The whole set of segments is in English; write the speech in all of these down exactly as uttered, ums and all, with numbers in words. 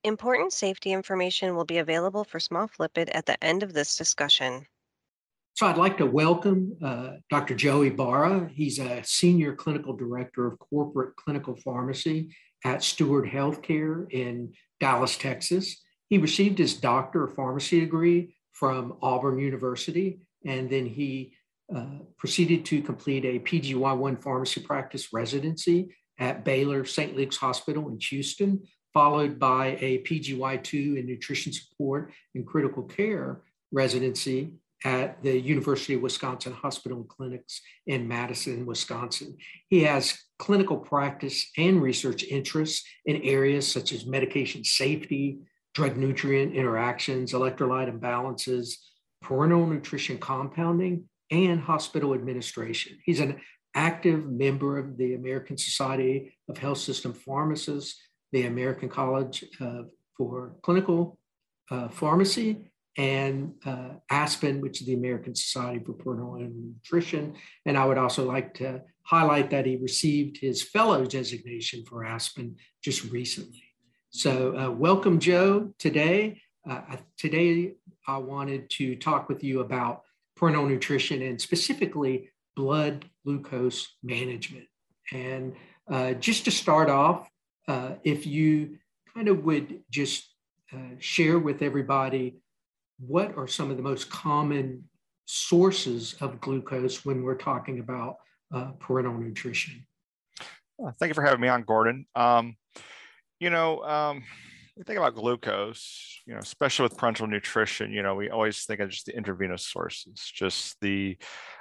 Important safety information will be available for small lipid at the end of this discussion. So I'd like to welcome uh, Doctor Joe Ibarra. He's a Senior Clinical Director of Corporate Clinical Pharmacy at Steward Healthcare in Dallas, Texas. He received his Doctor of Pharmacy degree from Auburn University, and then he uh, proceeded to complete a P G Y one pharmacy practice residency at Baylor Saint Luke's Hospital in Houston, followed by a P G Y two in nutrition support and critical care residency at the University of Wisconsin Hospital and Clinics in Madison, Wisconsin. He has clinical practice and research interests in areas such as medication safety, drug nutrient interactions, electrolyte imbalances, parenteral nutrition compounding, and hospital administration. He's an active member of the American Society of Health System Pharmacists, the American College uh, for Clinical uh, Pharmacy, and uh, ASPEN, which is the American Society for Parenteral Nutrition. And I would also like to highlight that he received his fellow designation for ASPEN just recently. So uh, welcome, Joe, today. Uh, today, I wanted to talk with you about parenteral nutrition and specifically blood glucose management. And uh, just to start off, uh, if you kind of would just uh, share with everybody what are some of the most common sources of glucose when we're talking about uh, parenteral nutrition? Uh, thank you for having me on, Gordon. Um, you know, um, we think about glucose, you know, especially with parenteral nutrition, you know, we always think of just the intravenous sources, just the,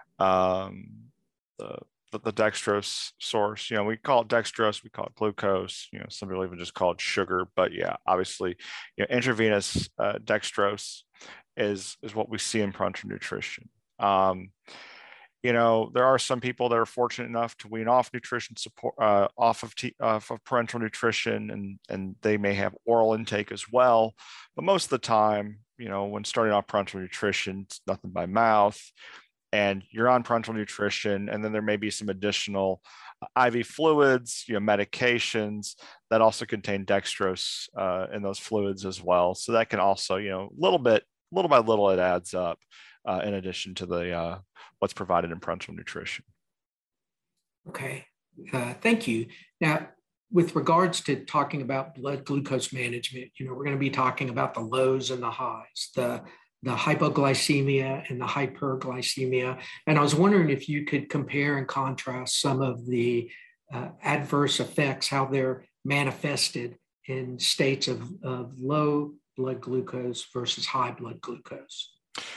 um, the, the, the dextrose source. You know, we call it dextrose, we call it glucose, you know, some people even just call it sugar, but yeah, obviously, you know, intravenous uh, dextrose is, is what we see in parenteral nutrition. Um, you know, there are some people that are fortunate enough to wean off nutrition support, uh, off of t- off of parenteral nutrition, and and they may have oral intake as well. But most of the time, you know, when starting off parenteral nutrition, it's nothing by mouth, and you're on parenteral nutrition, and then there may be some additional I V fluids, you know, medications that also contain dextrose uh, in those fluids as well. So that can also, you know, little bit, little by little, it adds up. Uh, in addition to the uh, what's provided in parenteral nutrition. Okay, uh, thank you. Now, with regards to talking about blood glucose management, you know, we're going to be talking about the lows and the highs, the the hypoglycemia and the hyperglycemia. And I was wondering if you could compare and contrast some of the uh, adverse effects, how they're manifested in states of, of low blood glucose versus high blood glucose.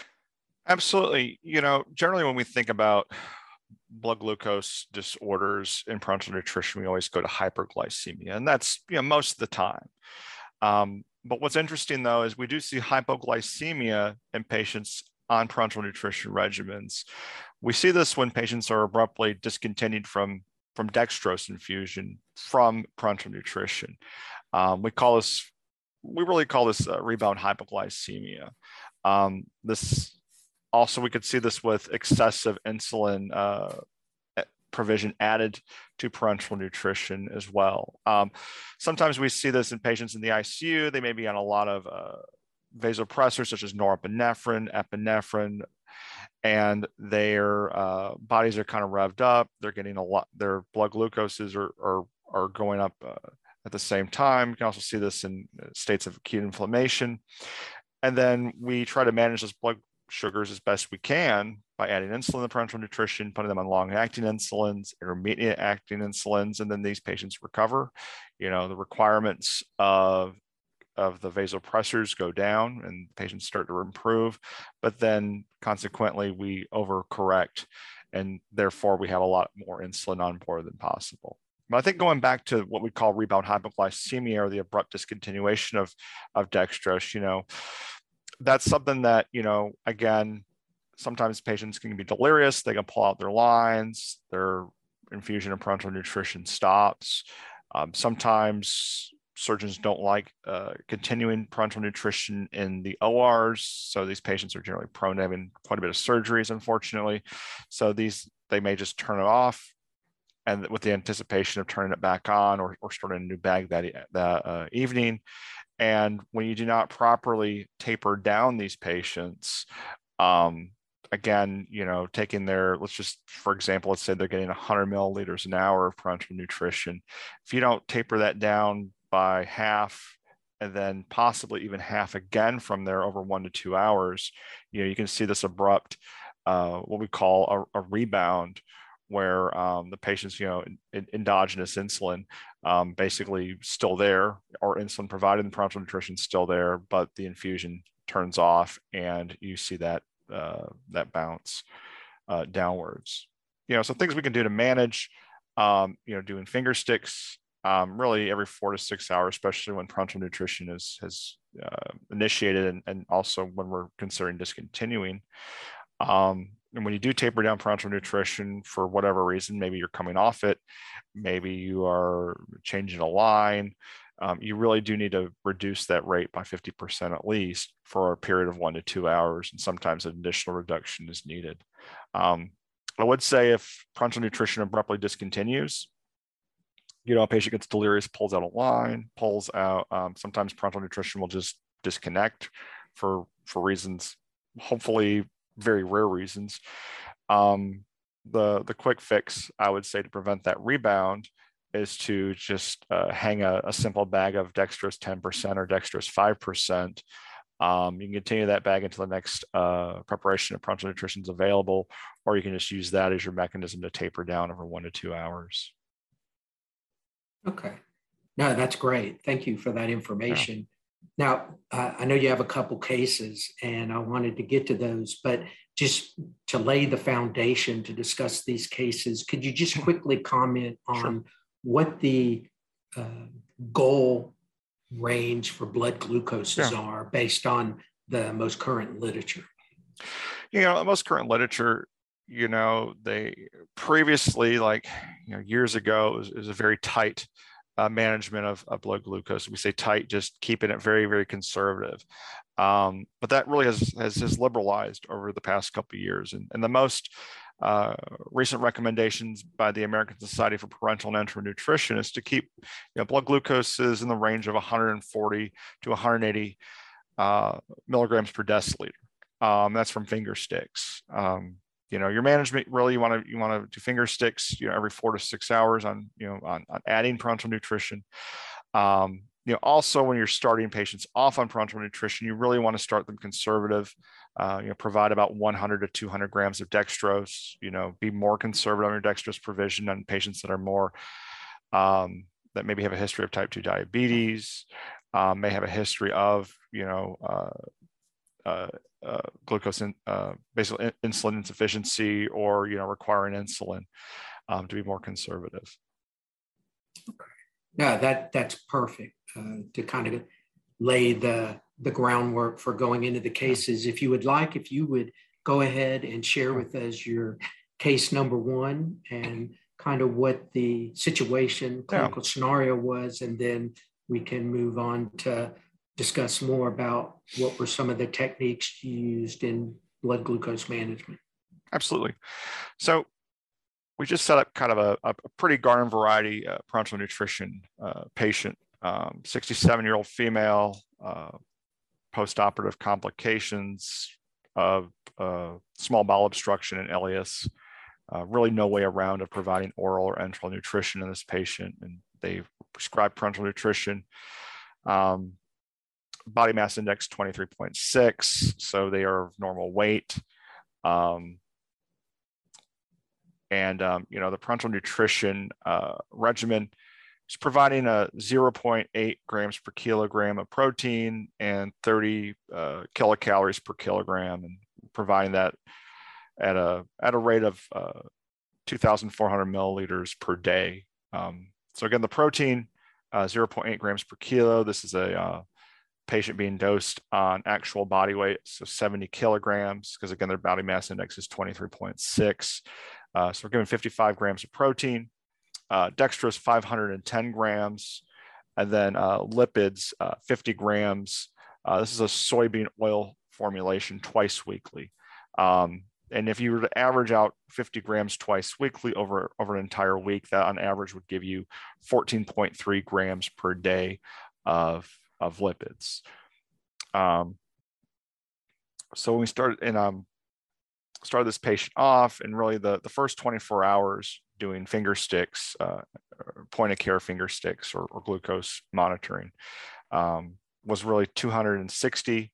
Absolutely. You know, generally when we think about blood glucose disorders in parenteral nutrition, we always go to hyperglycemia, and that's, you know, most of the time. Um, but what's interesting though is we do see hypoglycemia in patients on parenteral nutrition regimens. We see this when patients are abruptly discontinued from from dextrose infusion from parenteral nutrition. Um, we call this, we really call this uh, rebound hypoglycemia. Um, this Also, we could see this with excessive insulin uh, provision added to parenteral nutrition as well. Um, sometimes we see this in patients in the I C U. They may be on a lot of uh, vasopressors such as norepinephrine, epinephrine, and their uh, bodies are kind of revved up. They're getting a lot, their blood glucoses are, are, are going up uh, at the same time. You can also see this in states of acute inflammation. And then we try to manage this blood sugars as best we can by adding insulin to parenteral nutrition, putting them on long-acting insulins, intermediate-acting insulins, and then these patients recover. You know, the requirements of of the vasopressors go down and patients start to improve, but then consequently we overcorrect, and therefore we have a lot more insulin on board than possible. But I think going back to what we call rebound hypoglycemia, or the abrupt discontinuation of, of dextrose, you know, that's something that, you know, again, sometimes patients can be delirious. They can pull out their lines, their infusion of parenteral nutrition stops. Um, sometimes surgeons don't like uh, continuing parenteral nutrition in the O Rs. So these patients are generally prone to having quite a bit of surgeries, unfortunately. So these, they may just turn it off, and with the anticipation of turning it back on, or, or starting a new bag that, that uh, evening. And when you do not properly taper down these patients, um, again, you know, taking their, let's just, for example, let's say they're getting one hundred milliliters an hour of parenteral nutrition. If you don't taper that down by half, and then possibly even half again from there over one to two hours, you know, you can see this abrupt, uh, what we call a, a rebound, where um, the patient's, you know, in, endogenous insulin um, basically still there, or insulin provided in parenteral nutrition still there, but the infusion turns off, and you see that uh, that bounce uh, downwards. You know, so things we can do to manage, um, you know, doing finger sticks, um, really every four to six hours, especially when parenteral nutrition is has uh, initiated, and, and also when we're considering discontinuing. Um, and when you do taper down parenteral nutrition for whatever reason, maybe you're coming off it, maybe you are changing a line, um, you really do need to reduce that rate by fifty percent at least for a period of one to two hours. And sometimes an additional reduction is needed. Um, I would say if parenteral nutrition abruptly discontinues, you know, a patient gets delirious, pulls out a line, pulls out, um, sometimes parenteral nutrition will just disconnect for, for reasons, hopefully very rare reasons. Um, the, the quick fix, I would say, to prevent that rebound is to just uh, hang a, a simple bag of dextrose ten percent or dextrose five percent. Um, you can continue that bag until the next uh, preparation of parenteral nutrition is available, or you can just use that as your mechanism to taper down over one to two hours. Okay. No, that's great. Thank you for that information. Yeah. Now, uh, I know you have a couple cases, and I wanted to get to those, but just to lay the foundation to discuss these cases, could you just quickly comment on sure. what the uh, goal range for blood glucoses yeah. are based on the most current literature? You know, the most current literature, you know, they previously, like, you know, years ago, it was, it was a very tight uh, management of, of blood glucose. We say tight, just keeping it very, very conservative. Um, but that really has, has, has liberalized over the past couple of years. And, and the most uh, recent recommendations by the American Society for Parenteral and Enteral Nutrition is to keep, you know, blood glucose is in the range of one hundred forty to one hundred eighty uh, milligrams per deciliter. Um, that's from finger sticks. Um, you know, your management, really, you want to you want to do finger sticks, you know, every four to six hours on, you know, on, on adding parenteral nutrition. Um, you know, also when you're starting patients off on parenteral nutrition, you really want to start them conservative. Uh, you know, provide about one hundred to two hundred grams of dextrose. You know, be more conservative on your dextrose provision on patients that are more um, that maybe have a history of type two diabetes, um, may have a history of, you know, uh, uh, uh, glucose in, uh, basal in, insulin insufficiency, or, you know, requiring insulin, um, to be more conservative. Okay. Yeah, that that's perfect uh, to kind of lay the the groundwork for going into the cases. If you would like, if you would go ahead and share with us your case number one and kind of what the situation, clinical yeah. scenario was, and then we can move on to discuss more about what were some of the techniques used in blood glucose management. Absolutely. So we just set up kind of a, a pretty garden variety uh, parenteral nutrition uh, patient, um, sixty-seven-year-old female, uh, post-operative complications of uh, small bowel obstruction and ileus. Uh, really no way around of providing oral or enteral nutrition in this patient, and they prescribed parenteral nutrition. Um, body mass index twenty-three point six, so they are of normal weight. Um, and, um, you know, the parenteral nutrition uh, regimen is providing a zero point eight grams per kilogram of protein and thirty uh, kilocalories per kilogram, and providing that at a at a rate of uh, two thousand four hundred milliliters per day. Um, so again, the protein, uh, zero point eight grams per kilo. This is a uh, patient being dosed on actual body weight, so seventy kilograms, because again, their body mass index is twenty-three point six. Uh, so we're giving fifty-five grams of protein, uh, dextrose five hundred ten grams, and then uh, lipids uh, fifty grams. Uh, this is a soybean oil formulation twice weekly. Um, and if you were to average out fifty grams twice weekly over, over an entire week, that on average would give you fourteen point three grams per day of of lipids. Um, so when we started and um, started this patient off, and really the, the first twenty-four hours doing finger sticks, uh, point of care finger sticks or, or glucose monitoring, um, was really two hundred sixty,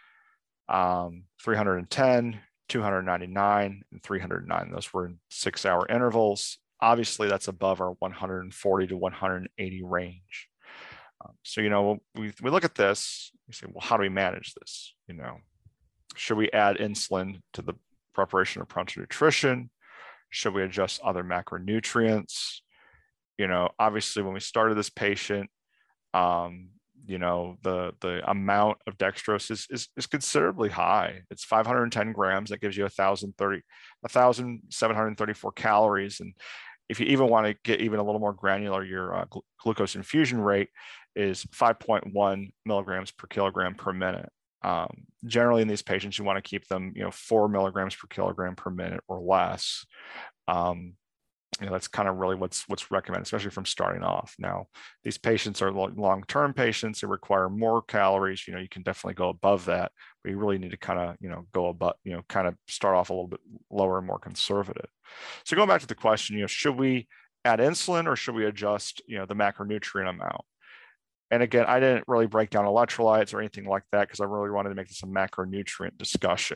um, three hundred ten, two hundred ninety-nine, and three hundred nine. Those were in six hour intervals. Obviously, that's above our one hundred forty to one hundred eighty range. Um, so, you know, we, we look at this, we say, well, how do we manage this? You know, should we add insulin to the preparation of parenteral nutrition? Should we adjust other macronutrients? You know, obviously, when we started this patient, um, you know, the the amount of dextrose is, is, is considerably high. It's five hundred ten grams. That gives you one thousand seven hundred thirty-four calories. And if you even want to get even a little more granular, your uh, gl glucose infusion rate is five point one milligrams per kilogram per minute. Um, generally in these patients, you want to keep them, you know, four milligrams per kilogram per minute or less. Um, you know, that's kind of really what's what's recommended, especially from starting off. Now, these patients are long-term patients. They require more calories. You know, you can definitely go above that, but you really need to kind of, you know, go above, you know, kind of start off a little bit lower and more conservative. So going back to the question, you know, should we add insulin or should we adjust, you know, the macronutrient amount? And again, I didn't really break down electrolytes or anything like that because I really wanted to make this a macronutrient discussion.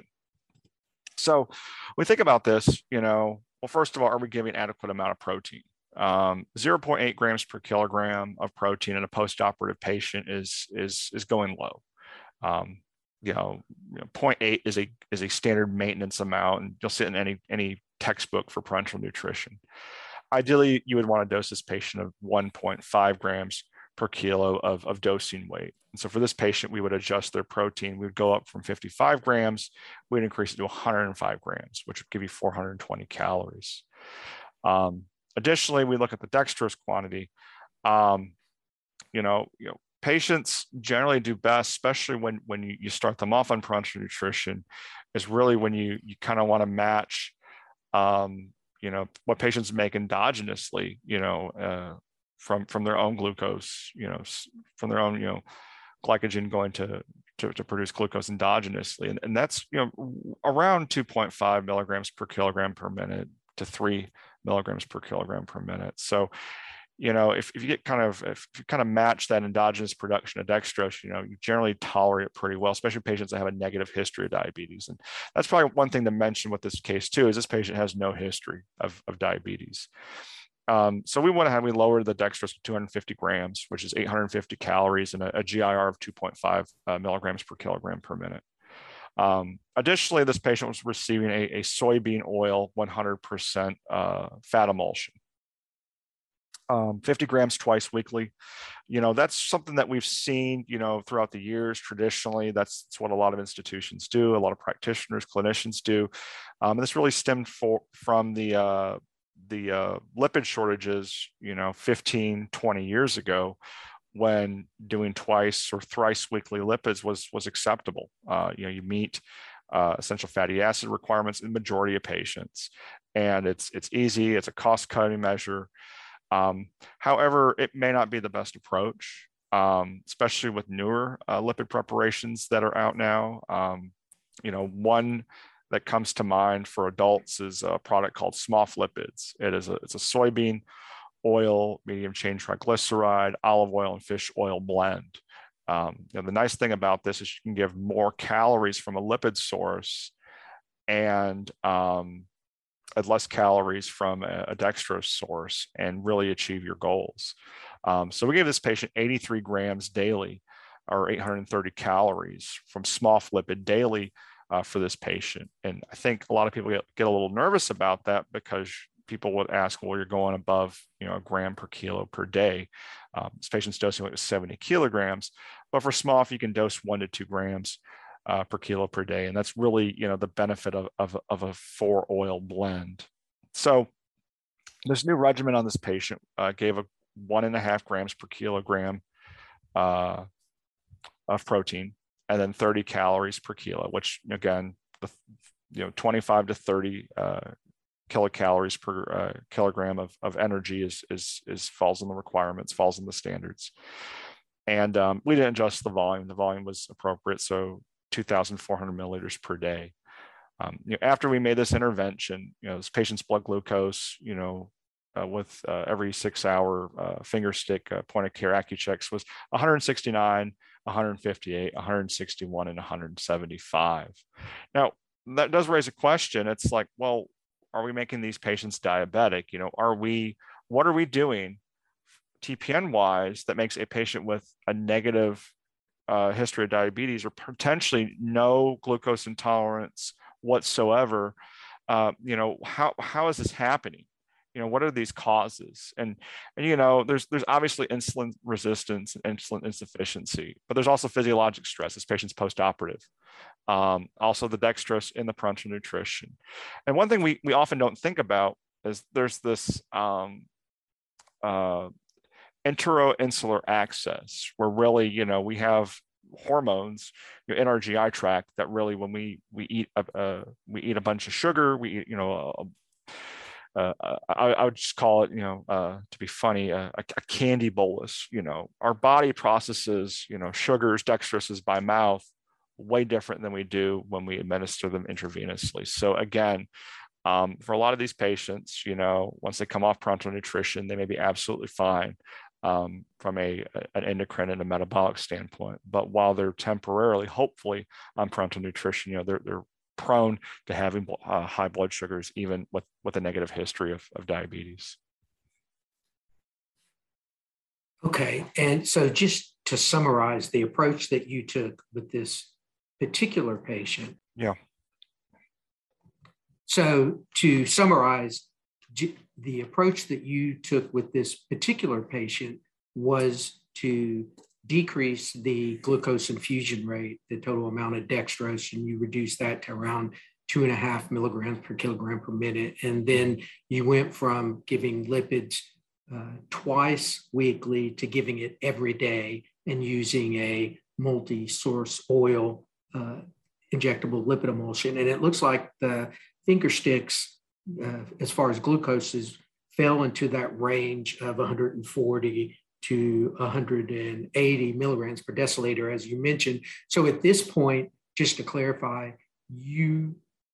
So we think about this, you know, well, first of all, are we giving adequate amount of protein? Um, zero point eight grams per kilogram of protein in a post-operative patient is is is going low. Um, you know, you know, zero point eight is a is a standard maintenance amount, and you'll see it in any any textbook for parenteral nutrition. Ideally, you would want to dose this patient of one point five grams per kilo of, of dosing weight. And so for this patient, we would adjust their protein. We would go up from fifty-five grams, we'd increase it to one hundred five grams, which would give you four hundred twenty calories. Um, additionally, we look at the dextrose quantity. Um, you know, you know, patients generally do best, especially when, when you, you start them off on parenteral nutrition, is really when you, you kind of want to match, um, you know, what patients make endogenously, you know, uh, from from their own glucose, you know, from their own, you know, glycogen going to to, to produce glucose endogenously, and, and that's, you know, around two point five milligrams per kilogram per minute to three milligrams per kilogram per minute. So, you know, if, if you get kind of if you kind of match that endogenous production of dextrose, you know, you generally tolerate it pretty well, especially patients that have a negative history of diabetes. And that's probably one thing to mention with this case too, is this patient has no history of, of diabetes. Um, so we went ahead, we lowered the dextrose to two hundred fifty grams, which is eight hundred fifty calories, and a, a G I R of two point five uh, milligrams per kilogram per minute. Um, additionally, this patient was receiving a, a soybean oil one hundred percent uh, fat emulsion. Um, fifty grams twice weekly. You know, that's something that we've seen, you know, throughout the years. Traditionally, that's, that's what a lot of institutions do. A lot of practitioners, clinicians do. Um, and this really stemmed for, from the, uh, the uh, lipid shortages, you know, fifteen, twenty years ago, when doing twice or thrice weekly lipids was, was acceptable. Uh, you know, you meet uh, essential fatty acid requirements in the majority of patients, and it's, it's easy, it's a cost-cutting measure. Um, however, it may not be the best approach, um, especially with newer uh, lipid preparations that are out now. Um, you know, one that comes to mind for adults is a product called SMOFlipids. It is a, it's a soybean oil, medium chain triglyceride, olive oil, and fish oil blend. Um, you know, the nice thing about this is you can give more calories from a lipid source and um, less calories from a, a dextrose source and really achieve your goals. Um, so we gave this patient eighty-three grams daily, or eight hundred thirty calories from SMOFlipid daily uh, for this patient. And I think a lot of people get, get a little nervous about that because people would ask, well, you're going above, you know, a gram per kilo per day. Um, this patient's dosing weight was seventy kilograms, but for SMOF, you can dose one to two grams Uh, per kilo per day. And that's really, you know, the benefit of, of, of a four oil blend. So this new regimen on this patient uh, gave a one and a half grams per kilogram uh, of protein, and then thirty calories per kilo, which again, the, you know, twenty-five to thirty uh, kilocalories per uh, kilogram of, of energy is, is, is falls in the requirements, falls in the standards. And um, we didn't adjust the volume. The volume was appropriate, so two thousand four hundred milliliters per day. Um, you know, after we made this intervention, you know, this patient's blood glucose, you know, uh, with uh, every six hour uh, finger stick uh, point of care AccuChecks was one hundred sixty-nine, one hundred fifty-eight, one hundred sixty-one, and one hundred seventy-five. Now, that does raise a question. It's like, well, are we making these patients diabetic? You know, are we, what are we doing T P N wise that makes a patient with a negative uh, history of diabetes or potentially no glucose intolerance whatsoever? Uh, you know, how, how is this happening? You know, what are these causes? And, and, you know, there's, there's obviously insulin resistance and insulin insufficiency, but there's also physiologic stress as patients post-operative. Um, also the dextrose in the parenteral nutrition. And one thing we, we often don't think about is there's this um, uh, enteroinsular axis where really, you know, we have hormones, you know, in our G I tract that really, when we, we eat, a, uh, we eat a bunch of sugar, we eat, you know, a, Uh, I, I would just call it, you know, uh, to be funny, uh, a, a candy bolus. You know, our body processes, you know, sugars, dextroses by mouth way different than we do when we administer them intravenously. So again, um, for a lot of these patients, you know, once they come off parenteral nutrition, they may be absolutely fine um, from a, an endocrine and a metabolic standpoint. But while they're temporarily, hopefully, on parenteral nutrition, you know, they're they're prone to having uh, high blood sugars, even with, with a negative history of, of diabetes. Okay, and so just to summarize the approach that you took with this particular patient. Yeah. So to summarize, the approach that you took with this particular patient was to decrease the glucose infusion rate, the total amount of dextrose, and you reduced that to around two and a half milligrams per kilogram per minute. And then you went from giving lipids uh, twice weekly to giving it every day and using a multi-source oil uh, injectable lipid emulsion. And it looks like the finger sticks, uh, as far as glucose is, fell into that range of one hundred forty to one hundred eighty milligrams per deciliter, as you mentioned. So at this point, just to clarify, you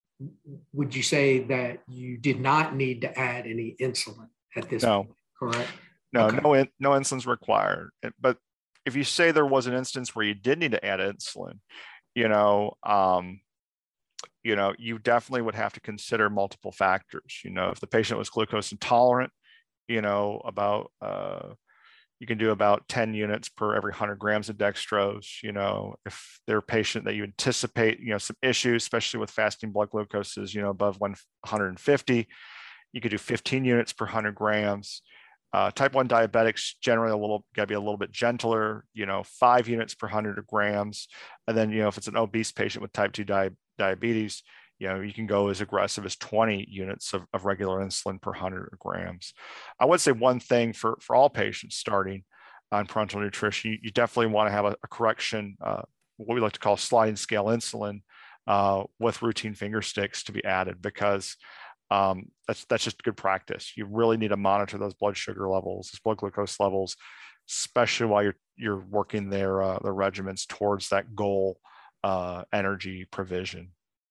would you say that you did not need to add any insulin at this no. point, correct? No, okay. no, in, no insulin's required. But if you say there was an instance where you did need to add insulin, you know, um, you know, you definitely would have to consider multiple factors. You know, if the patient was glucose intolerant, you know, about uh, you can do about ten units per every one hundred grams of dextrose. You know, if they're a patient that you anticipate, you know, some issues, especially with fasting blood glucoses, you know, above one hundred fifty, you could do fifteen units per one hundred grams. Uh, type one diabetics generally a little got to be a little bit gentler, you know, five units per one hundred grams. And then, you know, if it's an obese patient with type two di- diabetes, you know, you can go as aggressive as twenty units of, of regular insulin per one hundred grams. I would say one thing for, for all patients starting on parenteral nutrition, you, you definitely want to have a, a correction, uh, what we like to call sliding scale insulin uh, with routine finger sticks to be added, because um, that's, that's just good practice. You really need to monitor those blood sugar levels, those blood glucose levels, especially while you're, you're working their, uh, their regimens towards that goal uh, energy provision.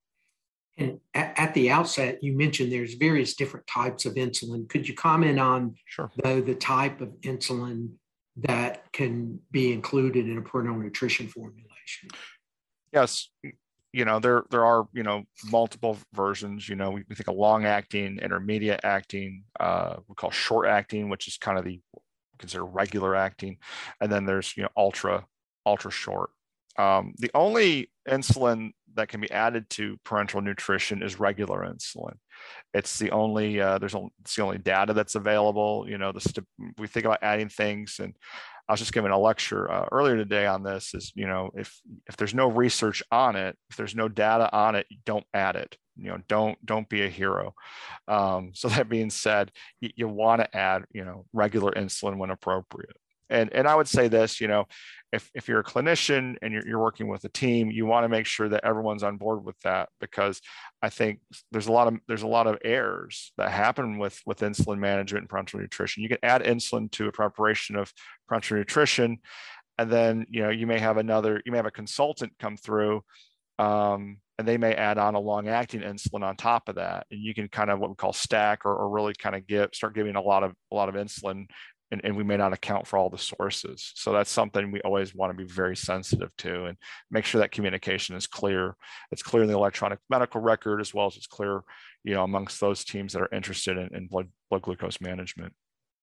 And at, at the outset, you mentioned there's various different types of insulin. Could you comment on, sure, though, the type of insulin that can be included in a parenteral nutrition formulation? Yes. You know, there, there are, you know, multiple versions. You know, we, we think of long acting, intermediate acting, uh, we call short acting, which is kind of the consider regular acting. And then there's, you know, ultra, ultra short. Um, the only insulin that can be added to parenteral nutrition is regular insulin. It's the only, uh, there's only, it's the only data that's available. You know, the st- we think about adding things, and I was just giving a lecture uh, earlier today on this. Is, you know, if if there's no research on it, if there's no data on it, don't add it. You know, don't don't be a hero. Um, so that being said, you, you want to add, you know, regular insulin when appropriate. And, and I would say this, you know, if, if you're a clinician and you're, you're working with a team, you want to make sure that everyone's on board with that, because I think there's a lot of, there's a lot of errors that happen with, with insulin management and parenteral nutrition. You can add insulin to a preparation of parenteral nutrition, And then, you know, you may have another, you may have a consultant come through, um, and they may add on a long-acting insulin on top of that, and you can kind of what we call stack, or, or really kind of get start giving a lot of a lot of insulin, and, and we may not account for all the sources. So that's something we always want to be very sensitive to, and make sure that communication is clear. It's clear in the electronic medical record, as well as it's clear, you know, amongst those teams that are interested in, in blood blood glucose management.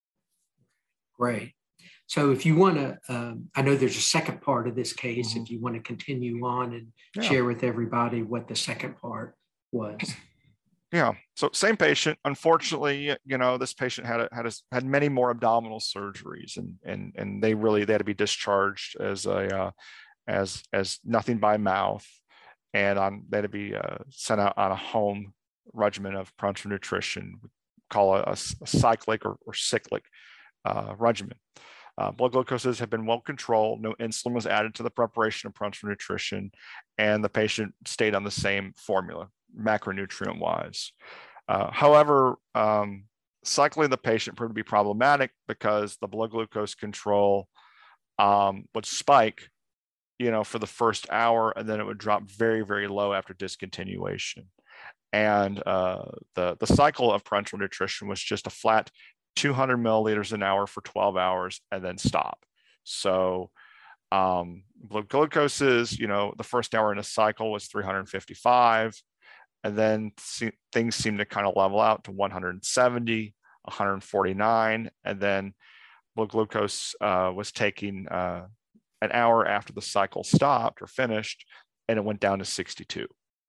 Great. So if you want to, um, I know there's a second part of this case, Mm-hmm. if you want to continue on and Yeah. share with everybody what the second part was. Yeah. So same patient. Unfortunately, you know, this patient had a, had a, had many more abdominal surgeries, and and and they really they had to be discharged as a uh, as as nothing by mouth, and on they had to be uh, sent out on a home regimen of parenteral nutrition. We call it a, a cyclic or, or cyclic uh, regimen. Uh, blood glucoses have been well controlled. No insulin was added to the preparation of parenteral nutrition, and the patient stayed on the same formula, macronutrient wise. Uh, however, um, cycling the patient proved to be problematic because the blood glucose control um, would spike, you know, for the first hour, and then it would drop very, very low after discontinuation. And uh, the, the cycle of parenteral nutrition was just a flat two hundred milliliters an hour for twelve hours and then stop. So um, blood glucoses, you know, the first hour in a cycle was three hundred fifty-five, and then see, things seem to kind of level out to one hundred seventy, one hundred forty-nine, and then blood glucose uh, was taking uh, an hour after the cycle stopped or finished, and it went down to sixty-two.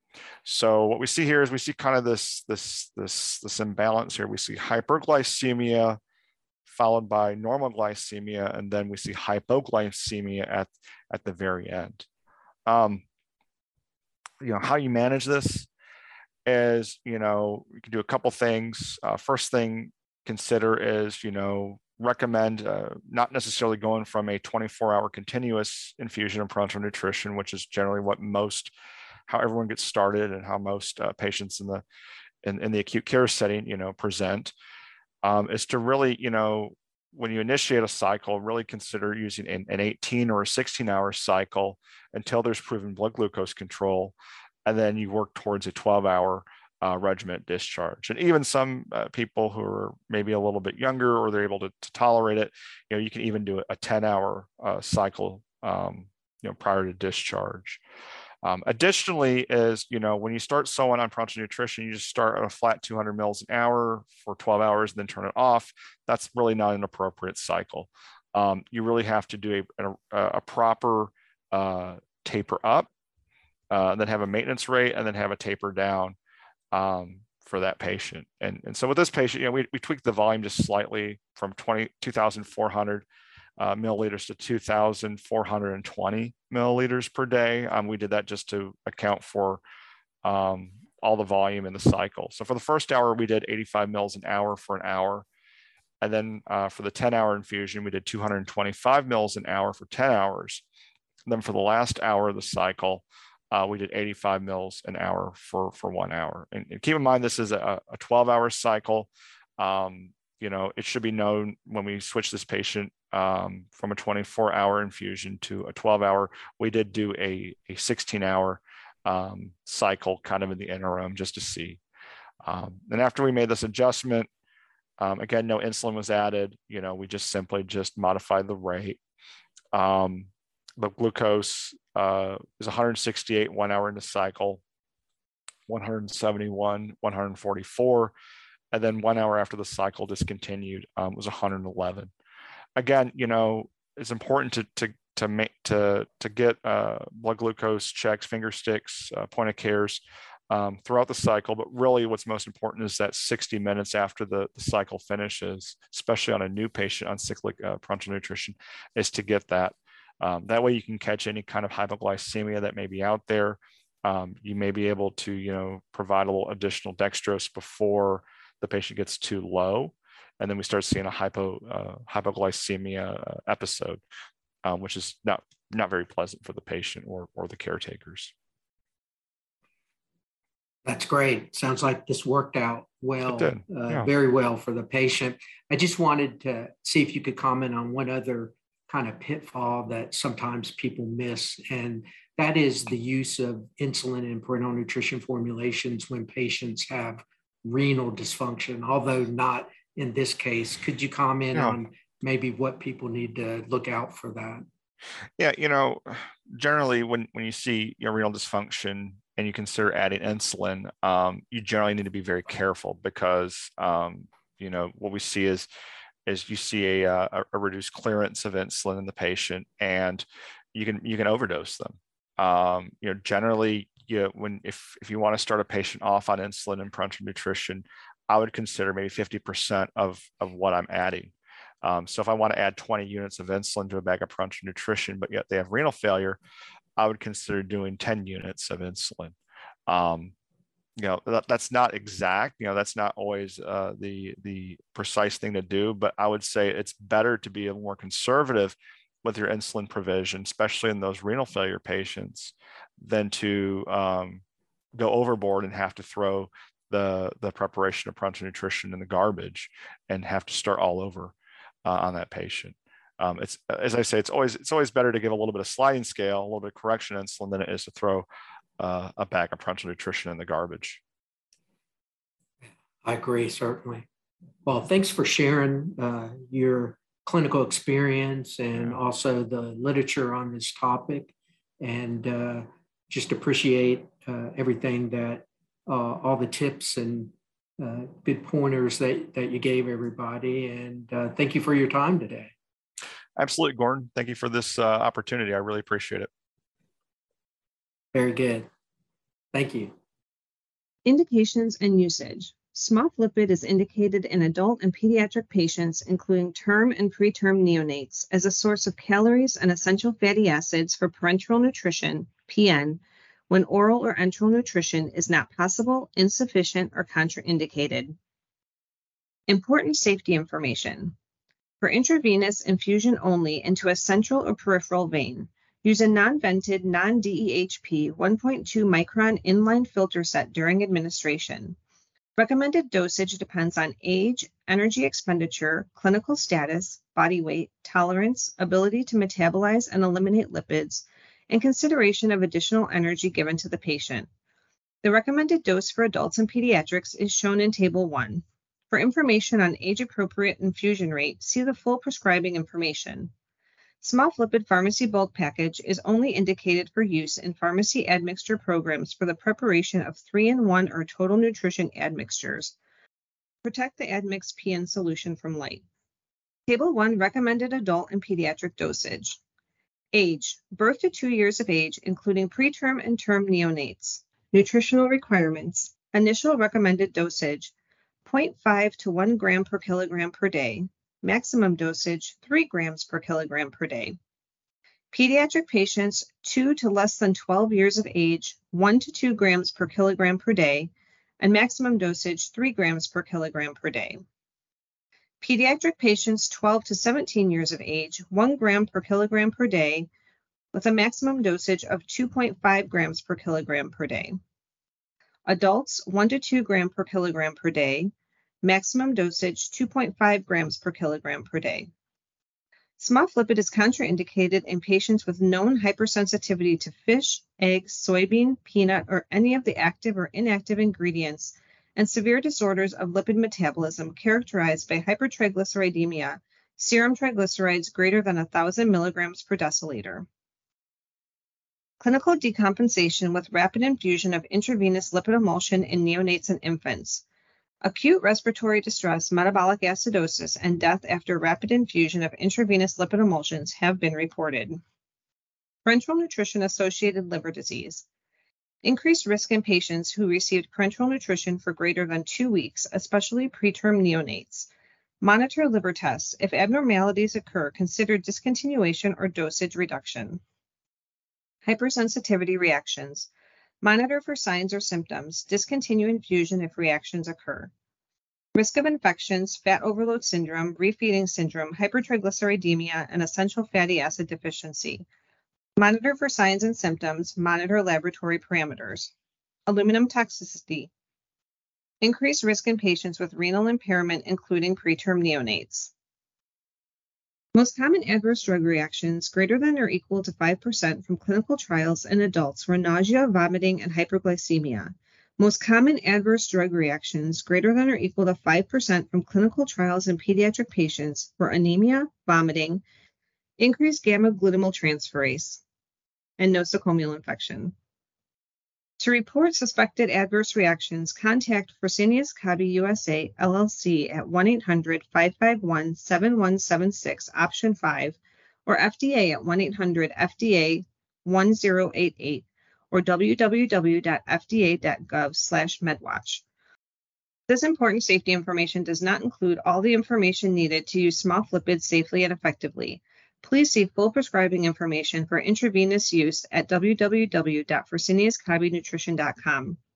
So what we see here is we see kind of this, this, this, this imbalance here. We see hyperglycemia followed by normal glycemia, and then we see hypoglycemia at, at the very end. Um, you know, how you manage this is, you know, you can do a couple things. Uh, first thing consider is, you know, recommend uh, not necessarily going from a twenty-four hour continuous infusion of parenteral nutrition, which is generally what most how everyone gets started and how most uh, patients in the in, in the acute care setting, you know, present, um, is to really, you know, when you initiate a cycle, really consider using an, an eighteen or a sixteen hour cycle until there's proven blood glucose control, and then you work towards a twelve hour uh, regimen discharge. And even some uh, people who are maybe a little bit younger, or they're able to, to tolerate it, you know, you can even do a ten hour uh, cycle, um, you know, prior to discharge. Um, additionally is, you know, when you start sewing on parenteral nutrition, you just start at a flat two hundred mils an hour for twelve hours and then turn it off. That's really not an appropriate cycle. Um, you really have to do a, a, a proper uh, taper up, uh, then have a maintenance rate, and then have a taper down um, for that patient. And, and so with this patient, you know, we, we tweaked the volume just slightly from two thousand four hundred Uh, milliliters to two thousand four hundred twenty milliliters per day. Um, we did that just to account for um, all the volume in the cycle. So for the first hour, we did eighty-five mils an hour for an hour. And then uh, for the ten hour infusion, we did two hundred twenty-five mils an hour for ten hours. And then for the last hour of the cycle, uh, we did eighty-five mils an hour for, for one hour. And, and keep in mind, this is a, a twelve hour cycle. Um, you know, it should be known when we switch this patient um, from a twenty-four hour infusion to a twelve hour, we did do a, a sixteen hour um, cycle kind of in the interim just to see. Um, and after we made this adjustment, um, again, no insulin was added. You know, we just simply just modified the rate. Um, the glucose uh, is one hundred sixty-eight one hour in the cycle, one hundred seventy-one, one hundred forty-four. And then one hour after the cycle discontinued um, was one hundred eleven. Again, you know, it's important to to to make to to get uh, blood glucose checks, finger sticks, uh, point of cares um, throughout the cycle. But really, what's most important is that sixty minutes after the, the cycle finishes, especially on a new patient on cyclic uh, parenteral nutrition, is to get that. Um, that way, you can catch any kind of hypoglycemia that may be out there. Um, you may be able to, you know, provide a little additional dextrose before the patient gets too low, and then we start seeing a hypo uh, hypoglycemia episode, um, which is not not very pleasant for the patient or or the caretakers. That's great. Sounds like this worked out well, It did. Uh, Yeah. very well for the patient. I just wanted to see if you could comment on one other kind of pitfall that sometimes people miss. And that is the use of insulin and parenteral nutrition formulations when patients have renal dysfunction, although not in this case. Could you comment Yeah. on maybe what people need to look out for that? Yeah, you know, generally when, when you see you know, renal dysfunction and you consider adding insulin, um, you generally need to be very careful because, um, you know, what we see is, is you see a, a, a reduced clearance of insulin in the patient, and you can you can overdose them. Um, you know, generally, you know, when if if you want to start a patient off on insulin and parenteral nutrition, I would consider maybe fifty percent of of what I'm adding. Um, so if I want to add twenty units of insulin to a bag of parenteral nutrition, but yet they have renal failure, I would consider doing ten units of insulin. Um, you know, that, that's not exact, you know, that's not always uh, the, the precise thing to do, but I would say it's better to be a more conservative with your insulin provision, especially in those renal failure patients, than to um, go overboard and have to throw the, the preparation of parenteral nutrition in the garbage and have to start all over uh, on that patient. Um, it's, as I say, it's always, it's always better to give a little bit of sliding scale, a little bit of correction insulin than it is to throw Uh, a bag of parenteral nutrition in the garbage. I agree, certainly. Well, thanks for sharing uh, your clinical experience and Yeah. also the literature on this topic. And uh, just appreciate uh, everything that, uh, all the tips and uh, good pointers that, that you gave everybody. And uh, thank you for your time today. Absolutely, Gordon. Thank you for this uh, opportunity. I really appreciate it. Very good. Thank you. Indications and usage. Smofflipid is indicated in adult and pediatric patients, including term and preterm neonates, as a source of calories and essential fatty acids for parenteral nutrition, P N, when oral or enteral nutrition is not possible, insufficient, or contraindicated. Important safety information. For intravenous infusion only into a central or peripheral vein, use a non-vented, non-D E H P one point two micron inline filter set during administration. Recommended dosage depends on age, energy expenditure, clinical status, body weight, tolerance, ability to metabolize and eliminate lipids, and consideration of additional energy given to the patient. The recommended dose for adults and pediatrics is shown in Table one. For information on age-appropriate infusion rate, see the full prescribing information. Smofflipid pharmacy bulk package is only indicated for use in pharmacy admixture programs for the preparation of three in one or total nutrition admixtures. Protect the admixed P N solution from light. Table one, recommended adult and pediatric dosage. Age, birth to two years of age, including preterm and term neonates. Nutritional requirements. Initial recommended dosage, zero point five to one gram per kilogram per day. Maximum dosage, three grams per kilogram per day. Pediatric patients two to less than twelve years of age, one to two grams per kilogram per day, and maximum dosage, three grams per kilogram per day. Pediatric patients twelve to seventeen years of age, one gram per kilogram per day, with a maximum dosage of two point five grams per kilogram per day. Adults, one to two gram per kilogram per day, maximum dosage two point five grams per kilogram per day. Smofflipid is contraindicated in patients with known hypersensitivity to fish, eggs, soybean, peanut, or any of the active or inactive ingredients, and severe disorders of lipid metabolism characterized by hypertriglyceridemia, serum triglycerides greater than one thousand milligrams per deciliter. Clinical decompensation with rapid infusion of intravenous lipid emulsion in neonates and infants. Acute respiratory distress, metabolic acidosis, and death after rapid infusion of intravenous lipid emulsions have been reported. Parenteral nutrition-associated liver disease. Increased risk in patients who received parenteral nutrition for greater than two weeks, especially preterm neonates. Monitor liver tests. If abnormalities occur, consider discontinuation or dosage reduction. Hypersensitivity reactions. Monitor for signs or symptoms. Discontinue infusion if reactions occur. Risk of infections, fat overload syndrome, refeeding syndrome, hypertriglyceridemia, and essential fatty acid deficiency. Monitor for signs and symptoms. Monitor laboratory parameters. Aluminum toxicity. Increased risk in patients with renal impairment, including preterm neonates. Most common adverse drug reactions greater than or equal to five percent from clinical trials in adults were nausea, vomiting, and hyperglycemia. Most common adverse drug reactions greater than or equal to five percent from clinical trials in pediatric patients were anemia, vomiting, increased gamma glutamyl transferase, and nosocomial infection. To report suspected adverse reactions, contact Fresenius Kabi U S A L L C at one eight hundred, five five one, seven one seven six, option five, or F D A at one eight hundred, F D A, one zero eight eight, or w w w dot f d a dot gov slash medwatch. This important safety information does not include all the information needed to use small flipids safely and effectively. Please see full prescribing information for intravenous use at w w w dot fresenius kabi nutrition dot com.